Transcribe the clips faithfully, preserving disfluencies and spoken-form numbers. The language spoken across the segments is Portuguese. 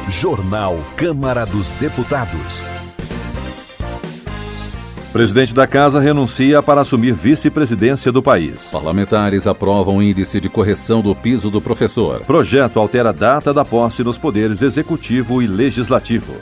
Jornal Câmara dos Deputados. Presidente da Casa renuncia para assumir vice-presidência do país. Parlamentares aprovam índice de correção do piso do professor. Projeto altera a data da posse nos poderes executivo e legislativo.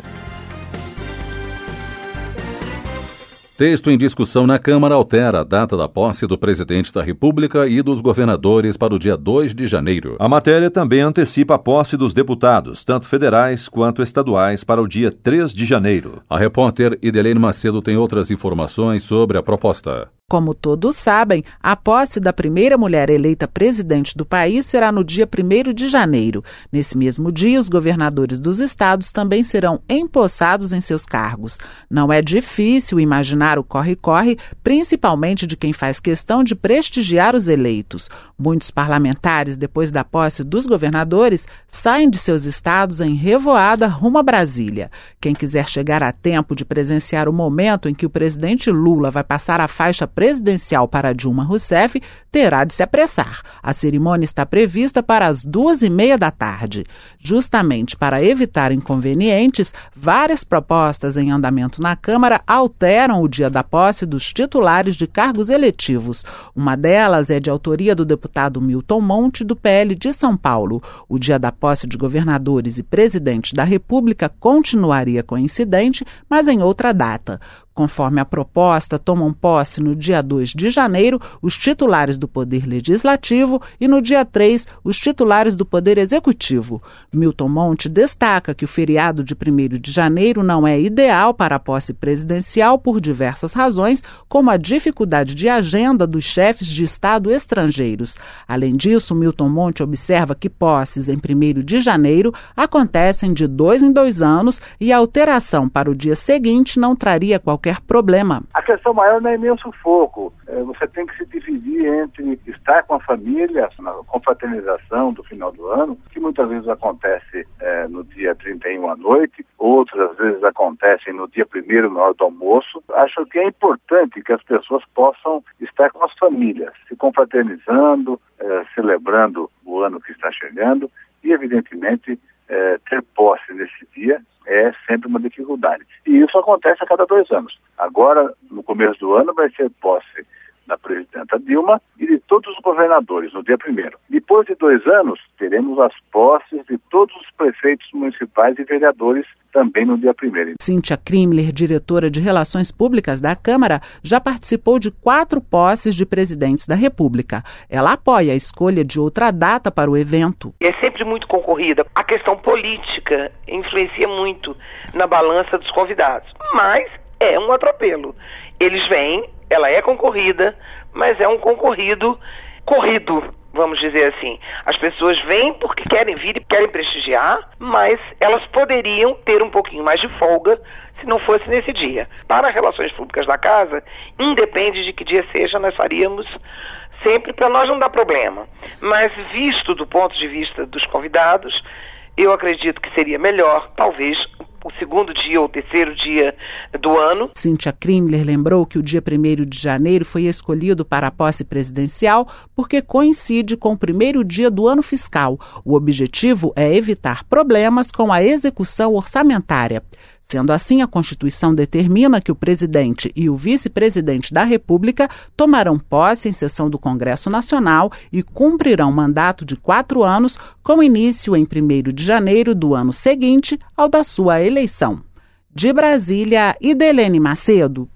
Texto em discussão na Câmara altera a data da posse do presidente da República e dos governadores para o dia dois de janeiro. A matéria também antecipa a posse dos deputados, tanto federais quanto estaduais, para o dia três de janeiro. A repórter Idelene Macedo tem outras informações sobre a proposta. Como todos sabem, a posse da primeira mulher eleita presidente do país será no dia primeiro de janeiro. Nesse mesmo dia, os governadores dos estados também serão empossados em seus cargos. Não é difícil imaginar o corre-corre, principalmente de quem faz questão de prestigiar os eleitos. Muitos parlamentares, depois da posse dos governadores, saem de seus estados em revoada rumo a Brasília. Quem quiser chegar a tempo de presenciar o momento em que o presidente Lula vai passar a faixa presidencial para Dilma Rousseff, terá de se apressar. A cerimônia está prevista para as duas e meia da tarde. Justamente para evitar inconvenientes, várias propostas em andamento na Câmara alteram o dia da posse dos titulares de cargos eletivos. Uma delas é de autoria do deputado Milton Monte, do P L de São Paulo. O dia da posse de governadores e presidente da República continuaria coincidente, mas em outra data. Conforme a proposta, tomam posse no dia dois de janeiro os titulares do Poder Legislativo e no dia três os titulares do Poder Executivo. Milton Monte destaca que o feriado de primeiro de janeiro não é ideal para a posse presidencial por diversas razões, como a dificuldade de agenda dos chefes de Estado estrangeiros. Além disso, Milton Monte observa que posses em primeiro de janeiro acontecem de dois em dois anos e a alteração para o dia seguinte não traria qualquer problema. A questão maior não é nem o sufoco. É, você tem que se dividir entre estar com a família, na confraternização do final do ano, que muitas vezes acontece é, no dia trinta e um à noite, outras vezes acontecem no dia primeiro, na hora do almoço. Acho que é importante que as pessoas possam estar com as famílias, se confraternizando, é, celebrando o ano que está chegando e, evidentemente, é, ter posse nesse dia é sempre uma dificuldade. E isso acontece a cada dois anos. Agora, no começo do ano, vai ser posse da presidenta Dilma e de todos os governadores, no dia primeiro. Depois de dois anos, teremos as posses de todos os prefeitos municipais e vereadores também no dia primeiro. Cíntia Krimler, diretora de Relações Públicas da Câmara, já participou de quatro posses de presidentes da República. Ela apoia a escolha de outra data para o evento. É sempre muito concorrida. A questão política influencia muito na balança dos convidados, mas é um atropelo. Eles vêm, ela é concorrida, mas é um concorrido corrido, vamos dizer assim. As pessoas vêm porque querem vir e querem prestigiar, mas elas poderiam ter um pouquinho mais de folga se não fosse nesse dia. Para as relações públicas da casa, independe de que dia seja, nós faríamos sempre para nós não dar problema. Mas visto do ponto de vista dos convidados, eu acredito que seria melhor, talvez, o segundo dia ou o terceiro dia do ano. Cíntia Krimler lembrou que o dia primeiro de janeiro foi escolhido para a posse presidencial porque coincide com o primeiro dia do ano fiscal. O objetivo é evitar problemas com a execução orçamentária. Sendo assim, a Constituição determina que o presidente e o vice-presidente da República tomarão posse em sessão do Congresso Nacional e cumprirão mandato de quatro anos, com início em primeiro de janeiro do ano seguinte ao da sua eleição. De Brasília, Idelene Macedo.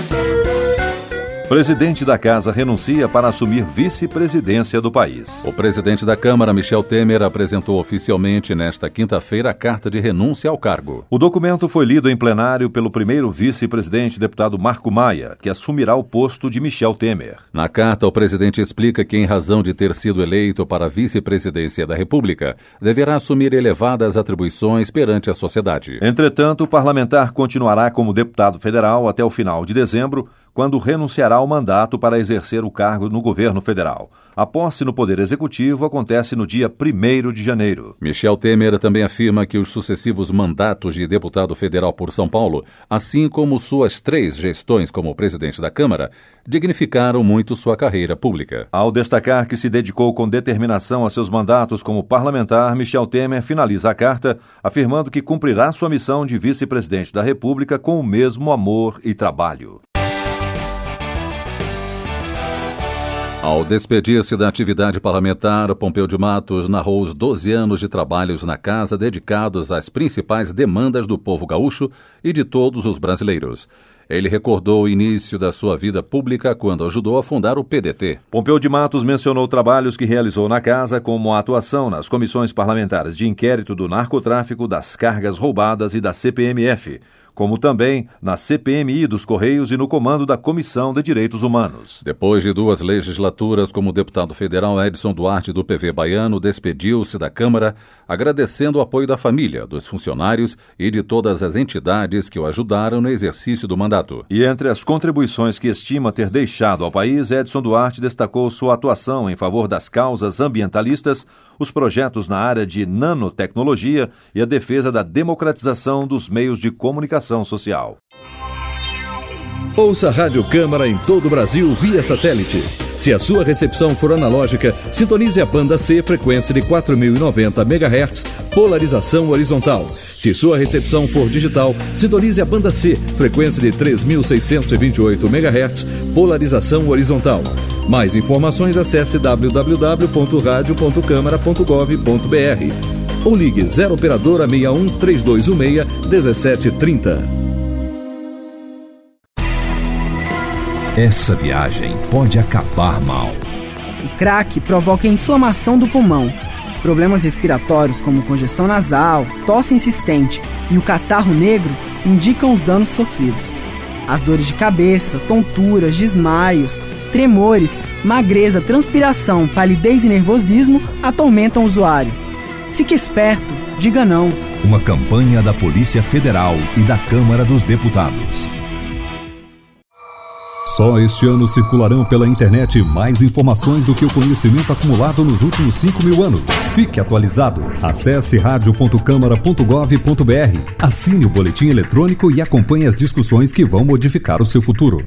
Presidente da Casa renuncia para assumir vice-presidência do país. O presidente da Câmara, Michel Temer, apresentou oficialmente nesta quinta-feira a carta de renúncia ao cargo. O documento foi lido em plenário pelo primeiro vice-presidente, deputado Marco Maia, que assumirá o posto de Michel Temer. Na carta, o presidente explica que, em razão de ter sido eleito para a vice-presidência da República, deverá assumir elevadas atribuições perante a sociedade. Entretanto, o parlamentar continuará como deputado federal até o final de dezembro, quando renunciará ao mandato para exercer o cargo no governo federal. A posse no Poder Executivo acontece no dia primeiro de janeiro. Michel Temer também afirma que os sucessivos mandatos de deputado federal por São Paulo, assim como suas três gestões como presidente da Câmara, dignificaram muito sua carreira pública. Ao destacar que se dedicou com determinação a seus mandatos como parlamentar, Michel Temer finaliza a carta afirmando que cumprirá sua missão de vice-presidente da República com o mesmo amor e trabalho. Ao despedir-se da atividade parlamentar, Pompeu de Matos narrou os doze anos de trabalhos na casa dedicados às principais demandas do povo gaúcho e de todos os brasileiros. Ele recordou o início da sua vida pública quando ajudou a fundar o P D T. Pompeu de Matos mencionou trabalhos que realizou na casa, como a atuação nas comissões parlamentares de inquérito do narcotráfico, das cargas roubadas e da C P M F, como também na C P M I dos Correios e no comando da Comissão de Direitos Humanos. Depois de duas legislaturas como deputado federal, Edson Duarte, do P V baiano, despediu-se da Câmara, agradecendo o apoio da família, dos funcionários e de todas as entidades que o ajudaram no exercício do mandato. E entre as contribuições que estima ter deixado ao país, Edson Duarte destacou sua atuação em favor das causas ambientalistas, os projetos na área de nanotecnologia e a defesa da democratização dos meios de comunicação social. Ouça a Rádio Câmara em todo o Brasil via satélite. Se a sua recepção for analógica, sintonize a banda C, frequência de quatro mil e noventa megahertz, polarização horizontal. Se sua recepção for digital, sintonize a banda C, frequência de três mil seiscentos e vinte e oito megahertz, polarização horizontal. Mais informações, acesse w w w ponto radio ponto câmara ponto gov ponto b r ou ligue zero operadora seis um três dois um seis um sete três zero. Essa viagem pode acabar mal. O crack provoca inflamação do pulmão. Problemas respiratórios como congestão nasal, tosse insistente e o catarro negro indicam os danos sofridos. As dores de cabeça, tonturas, desmaios, tremores, magreza, transpiração, palidez e nervosismo atormentam o usuário. Fique esperto, diga não. Uma campanha da Polícia Federal e da Câmara dos Deputados. Só este ano circularão pela internet mais informações do que o conhecimento acumulado nos últimos cinco mil anos. Fique atualizado. Acesse radio ponto câmara ponto gov ponto b r, assine o boletim eletrônico e acompanhe as discussões que vão modificar o seu futuro.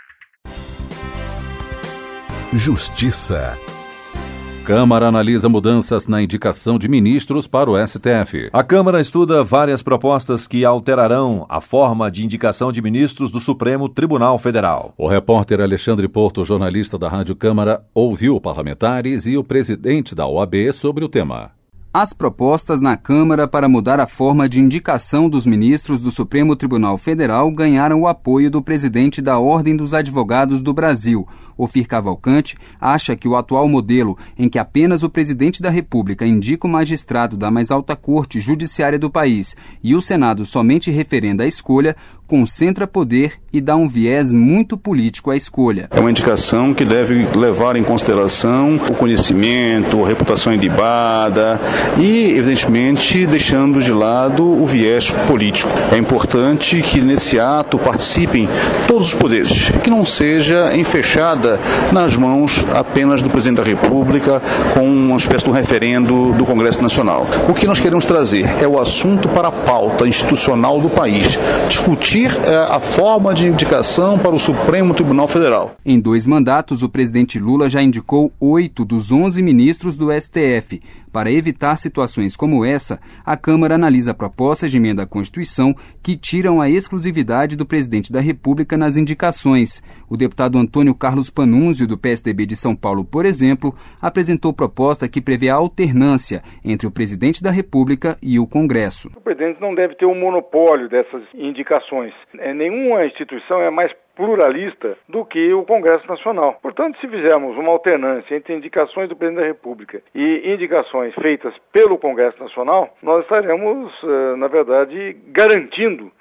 Justiça. Câmara analisa mudanças na indicação de ministros para o S T F. A Câmara estuda várias propostas que alterarão a forma de indicação de ministros do Supremo Tribunal Federal. O repórter Alexandre Porto, jornalista da Rádio Câmara, ouviu parlamentares e o presidente da O A B sobre o tema. As propostas na Câmara para mudar a forma de indicação dos ministros do Supremo Tribunal Federal ganharam o apoio do presidente da Ordem dos Advogados do Brasil. Ofir Cavalcante acha que o atual modelo, em que apenas o presidente da República indica o magistrado da mais alta corte judiciária do país e o Senado somente referenda a escolha, concentra poder e dá um viés muito político à escolha. É uma indicação que deve levar em consideração o conhecimento, a reputação ilibada e, evidentemente, deixando de lado o viés político. É importante que nesse ato participem todos os poderes, que não seja enfechada nas mãos apenas do presidente da República com uma espécie de um referendo do Congresso Nacional. O que nós queremos trazer é o assunto para a pauta institucional do país, discutir é, a forma de indicação para o Supremo Tribunal Federal. Em dois mandatos, o presidente Lula já indicou oito dos onze ministros do S T F. Para evitar situações como essa, a Câmara analisa propostas de emenda à Constituição que tiram a exclusividade do presidente da República nas indicações. O deputado Antônio Carlos Panunzio, do P S D B de São Paulo, por exemplo, apresentou proposta que prevê a alternância entre o presidente da República e o Congresso. O presidente não deve ter um monopólio dessas indicações. É, nenhuma instituição é mais pluralista do que o Congresso Nacional. Portanto, se fizermos uma alternância entre indicações do presidente da República e indicações feitas pelo Congresso Nacional, nós estaremos, na verdade, garantindo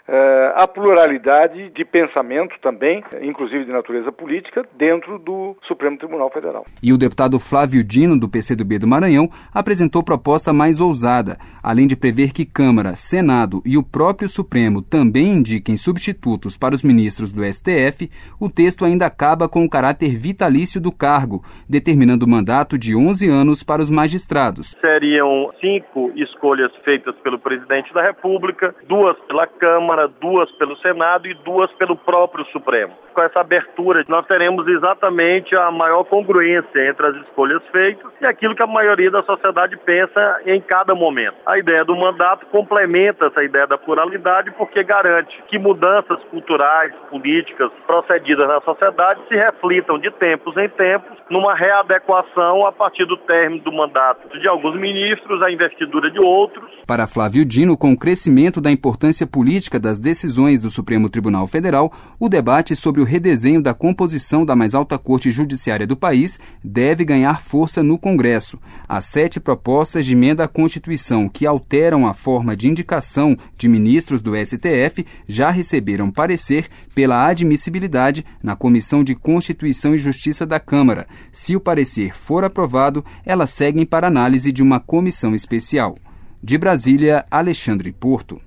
uh, a pluralidade de pensamento também, inclusive de natureza política, dentro do Supremo Tribunal Federal. E o deputado Flávio Dino, do P C do B do Maranhão, apresentou proposta mais ousada. Além de prever que Câmara, Senado e o próprio Supremo também indiquem substitutos para os ministros do S T F, o texto ainda acaba com o caráter vitalício do cargo, determinando o mandato de onze anos para os magistrados. Seriam cinco escolhas feitas pelo presidente da República, duas pela Câmara, duas pelo Senado e duas pelo próprio Supremo. Com essa abertura, nós teremos exatamente a maior congruência entre as escolhas feitas e aquilo que a maioria da sociedade pensa em cada momento. A ideia do mandato complementa essa ideia da pluralidade porque garante que mudanças culturais, políticas procedidas na sociedade se reflitam de tempos em tempos numa readequação a partir do término do mandato de alguns ministros, a investidura de outros. Para Flávio Dino, com o crescimento da importância política das decisões do Supremo Tribunal Federal, o debate sobre o redesenho da composição da mais alta corte judiciária do país deve ganhar força no Congresso. As sete propostas de emenda à Constituição que alteram a forma de indicação de ministros do S T F já receberam parecer pela admissibilidade na Comissão de Constituição e Justiça da Câmara. Se o parecer for aprovado, elas seguem para análise de uma comissão especial. De Brasília, Alexandre Porto.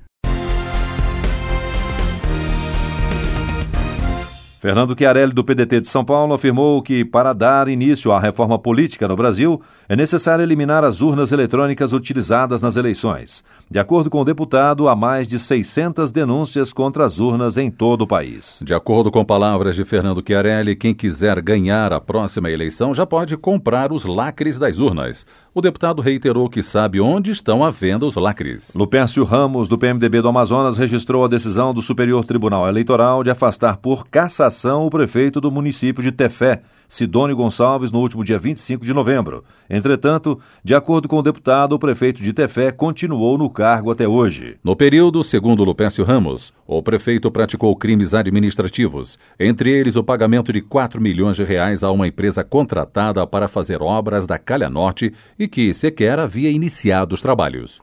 Fernando Chiarelli, do P D T de São Paulo, afirmou que, para dar início à reforma política no Brasil, é necessário eliminar as urnas eletrônicas utilizadas nas eleições. De acordo com o deputado, há mais de seiscentas denúncias contra as urnas em todo o país. De acordo com palavras de Fernando Chiarelli, quem quiser ganhar a próxima eleição já pode comprar os lacres das urnas. O deputado reiterou que sabe onde estão à venda os lacres. Lupércio Ramos, do P M D B do Amazonas, registrou a decisão do Superior Tribunal Eleitoral de afastar por cassação o prefeito do município de Tefé, Sidônio Gonçalves, no último dia vinte e cinco de novembro. Entretanto, de acordo com o deputado, o prefeito de Tefé continuou no cargo até hoje. No período, segundo Lupércio Ramos, o prefeito praticou crimes administrativos, entre eles o pagamento de quatro milhões de reais a uma empresa contratada para fazer obras da Calha Norte e que sequer havia iniciado os trabalhos.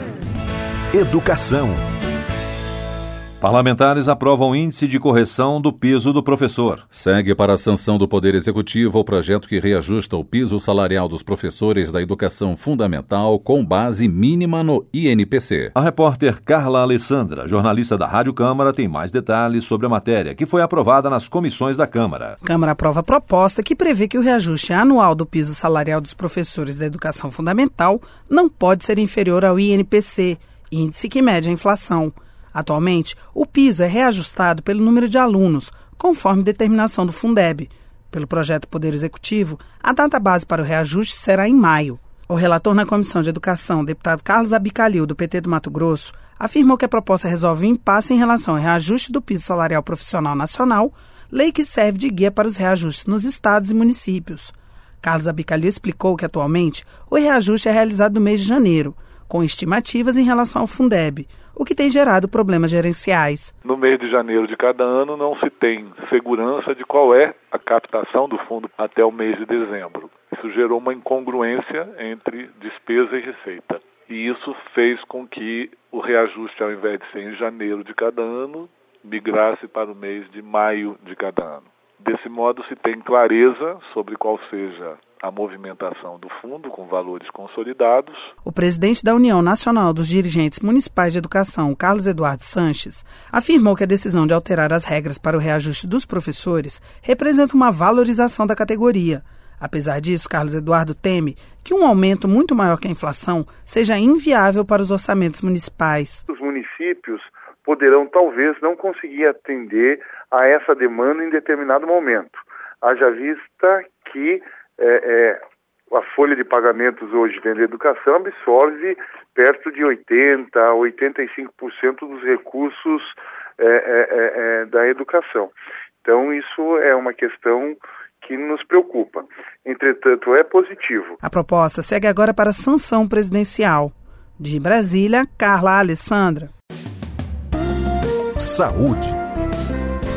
Educação. Parlamentares aprovam índice de correção do piso do professor. Segue para a sanção do Poder Executivo o projeto que reajusta o piso salarial dos professores da educação fundamental com base mínima no I N P C. A repórter Carla Alessandra, jornalista da Rádio Câmara, tem mais detalhes sobre a matéria, que foi aprovada nas comissões da Câmara. A Câmara aprova a proposta que prevê que o reajuste anual do piso salarial dos professores da educação fundamental não pode ser inferior ao I N P C, índice que mede a inflação. Atualmente, o piso é reajustado pelo número de alunos, conforme determinação do Fundeb. Pelo projeto Poder Executivo, a data base para o reajuste será em maio. O relator na Comissão de Educação, o deputado Carlos Abicalil, do P T do Mato Grosso, afirmou que a proposta resolve o impasse em relação ao reajuste do piso salarial profissional nacional, lei que serve de guia para os reajustes nos estados e municípios. Carlos Abicalil explicou que, atualmente, o reajuste é realizado no mês de janeiro, com estimativas em relação ao Fundeb, o que tem gerado problemas gerenciais. No mês de janeiro de cada ano não se tem segurança de qual é a captação do fundo até o mês de dezembro. Isso gerou uma incongruência entre despesa e receita. E isso fez com que o reajuste, ao invés de ser em janeiro de cada ano, migrasse para o mês de maio de cada ano. Desse modo, se tem clareza sobre qual seja a movimentação do fundo com valores consolidados. O presidente da União Nacional dos Dirigentes Municipais de Educação, Carlos Eduardo Sanches, afirmou que a decisão de alterar as regras para o reajuste dos professores representa uma valorização da categoria. Apesar disso, Carlos Eduardo teme que um aumento muito maior que a inflação seja inviável para os orçamentos municipais. Os municípios poderão talvez não conseguir atender a essa demanda em determinado momento. Haja vista que É, é, a folha de pagamentos hoje dentro da educação absorve perto de oitenta a oitenta e cinco por cento dos recursos é, é, é, da educação. Então isso é uma questão que nos preocupa. Entretanto, é positivo. A proposta segue agora para a sanção presidencial. De Brasília, Carla Alessandra. Saúde.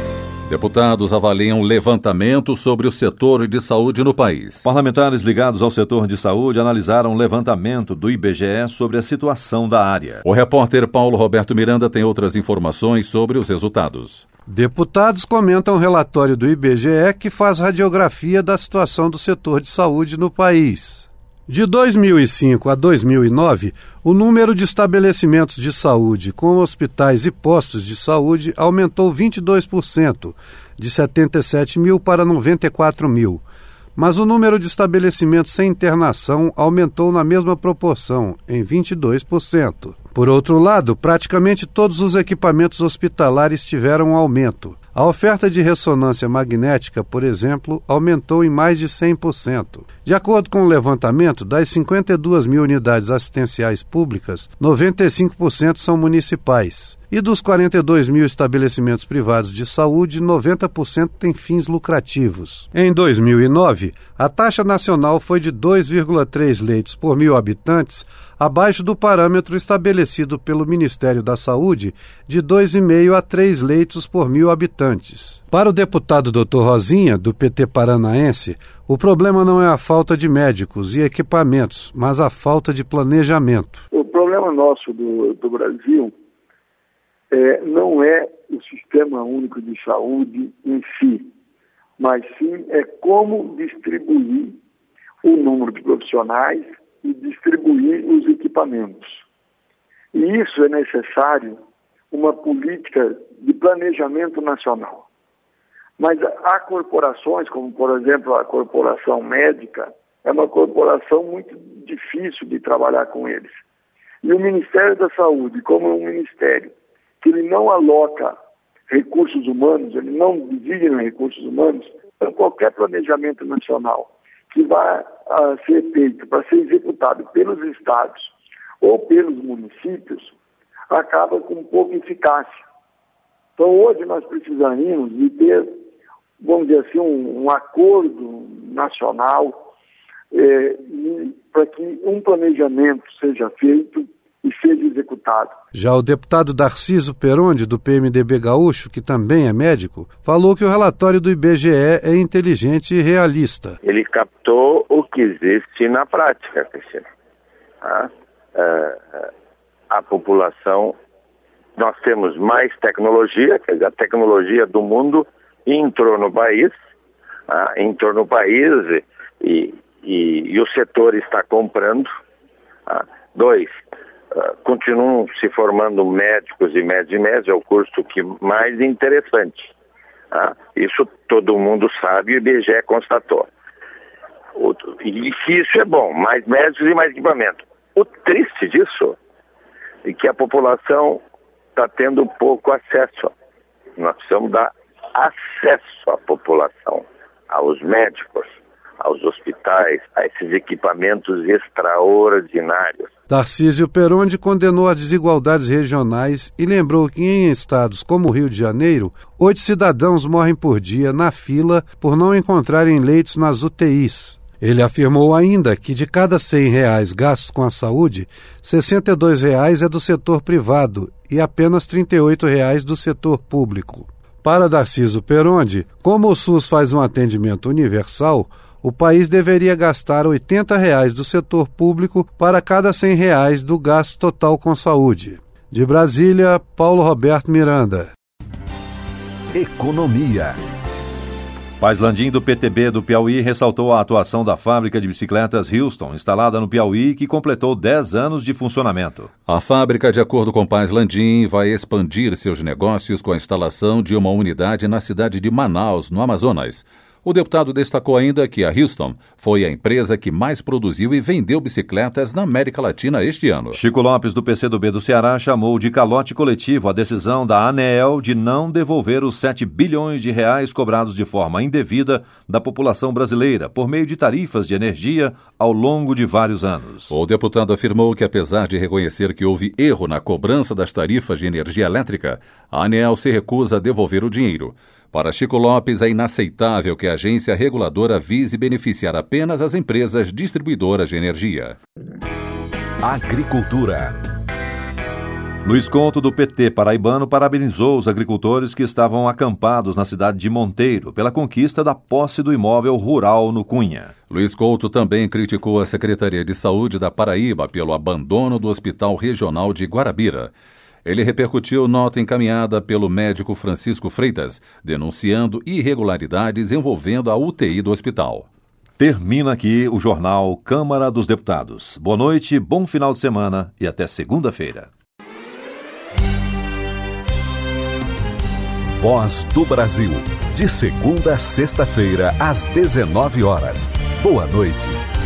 Deputados avaliam levantamento sobre o setor de saúde no país. Parlamentares ligados ao setor de saúde analisaram o levantamento do I B G E sobre a situação da área. O repórter Paulo Roberto Miranda tem outras informações sobre os resultados. Deputados comentam o relatório do I B G E que faz radiografia da situação do setor de saúde no país. De dois mil e cinco a dois mil e nove, o número de estabelecimentos de saúde com hospitais e postos de saúde aumentou vinte e dois por cento, de setenta e sete mil para noventa e quatro mil. Mas o número de estabelecimentos sem internação aumentou na mesma proporção, em vinte e dois por cento. Por outro lado, praticamente todos os equipamentos hospitalares tiveram um aumento. A oferta de ressonância magnética, por exemplo, aumentou em mais de cem por cento. De acordo com o levantamento, das cinquenta e duas mil unidades assistenciais públicas, noventa e cinco por cento são municipais. E dos quarenta e dois mil estabelecimentos privados de saúde, noventa por cento têm fins lucrativos. Em dois mil e nove, a taxa nacional foi de dois vírgula três leitos por mil habitantes, abaixo do parâmetro estabelecido pelo Ministério da Saúde de dois vírgula cinco a três leitos por mil habitantes. Para o deputado doutor Rosinha, do P T paranaense, o problema não é a falta de médicos e equipamentos, mas a falta de planejamento. O problema nosso do, do Brasil é, não é o Sistema Único de Saúde em si, mas sim é como distribuir o número de profissionais e distribuir os equipamentos. E isso é necessário uma política de planejamento nacional. Mas há corporações, como por exemplo a corporação médica, é uma corporação muito difícil de trabalhar com eles. E o Ministério da Saúde, como é um ministério que ele não aloca recursos humanos, ele não designa recursos humanos, então qualquer planejamento nacional que vai uh, ser feito para ser executado pelos estados ou pelos municípios, acaba com pouca eficácia. Então hoje nós precisaríamos de ter, vamos dizer assim, um, um acordo nacional eh, para que um planejamento seja feito e seja executado. Já o deputado Darciso Peronde, do P M D B Gaúcho, que também é médico, falou que o relatório do I B G E é inteligente e realista. Ele captou o que existe na prática, Cristina. Ah, ah, a população, nós temos mais tecnologia, quer dizer, a tecnologia do mundo entrou no país, ah, entrou no país e, e, e o setor está comprando. Ah, dois, Uh, continuam se formando médicos e médicos e médicos, é o curso que mais interessante. Uh, isso todo mundo sabe e o I B G E constatou. O, e que isso é bom, mais médicos e mais equipamento. O triste disso é que a população está tendo pouco acesso. Nós precisamos dar acesso à população, aos médicos, aos hospitais, a esses equipamentos extraordinários. Tarcísio Peronde condenou as desigualdades regionais e lembrou que em estados como o Rio de Janeiro, oito cidadãos morrem por dia na fila por não encontrarem leitos nas U T Is. Ele afirmou ainda que de cada cem reais gastos com a saúde, sessenta e dois reais é do setor privado e apenas trinta e oito reais do setor público. Para Darciso Peronde, como o SUS faz um atendimento universal, o país deveria gastar oitenta reais do setor público para cada cem reais do gasto total com saúde. De Brasília, Paulo Roberto Miranda. Economia. Paz Landim, do P T B do Piauí, ressaltou a atuação da fábrica de bicicletas Houston, instalada no Piauí, que completou dez anos de funcionamento. A fábrica, de acordo com Paz Landim, vai expandir seus negócios com a instalação de uma unidade na cidade de Manaus, no Amazonas. O deputado destacou ainda que a Houston foi a empresa que mais produziu e vendeu bicicletas na América Latina este ano. Chico Lopes, do P C do B do Ceará, chamou de calote coletivo a decisão da ANEEL de não devolver os sete bilhões de reais cobrados de forma indevida da população brasileira por meio de tarifas de energia ao longo de vários anos. O deputado afirmou que, apesar de reconhecer que houve erro na cobrança das tarifas de energia elétrica, a ANEEL se recusa a devolver o dinheiro. Para Chico Lopes, é inaceitável que a agência reguladora vise beneficiar apenas as empresas distribuidoras de energia. Agricultura. Luiz Couto, do P T paraibano, parabenizou os agricultores que estavam acampados na cidade de Monteiro pela conquista da posse do imóvel rural no Cunha. Luiz Couto também criticou a Secretaria de Saúde da Paraíba pelo abandono do Hospital Regional de Guarabira. Ele repercutiu nota encaminhada pelo médico Francisco Freitas, denunciando irregularidades envolvendo a U T I do hospital. Termina aqui o jornal Câmara dos Deputados. Boa noite, bom final de semana e até segunda-feira. Voz do Brasil, de segunda a sexta-feira, às dezenove horas. Boa noite.